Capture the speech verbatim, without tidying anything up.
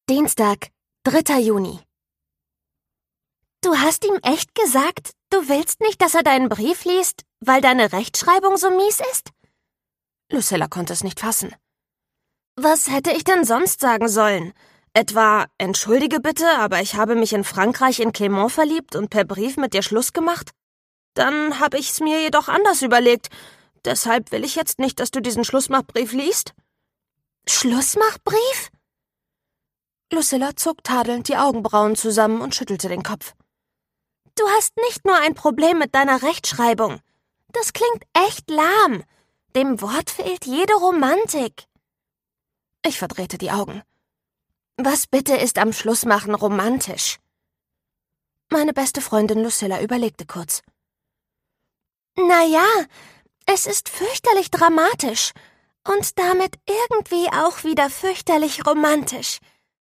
Dienstag, dritter Juni. Du hast ihm echt gesagt, du willst nicht, dass er deinen Brief liest, weil deine Rechtschreibung so mies ist? Lucilla konnte es nicht fassen. Was hätte ich denn sonst sagen sollen? Etwa, entschuldige bitte, aber ich habe mich in Frankreich in Clément verliebt und per Brief mit dir Schluss gemacht? Dann habe ich's mir jedoch anders überlegt. Deshalb will ich jetzt nicht, dass du diesen Schlussmachbrief liest. Schlussmachbrief? Lucilla zog tadelnd die Augenbrauen zusammen und schüttelte den Kopf. Du hast nicht nur ein Problem mit deiner Rechtschreibung. Das klingt echt lahm. Dem Wort fehlt jede Romantik. Ich verdrehte die Augen. Was bitte ist am Schlussmachen romantisch? Meine beste Freundin Lucilla überlegte kurz. Na ja, es ist fürchterlich dramatisch und damit irgendwie auch wieder fürchterlich romantisch.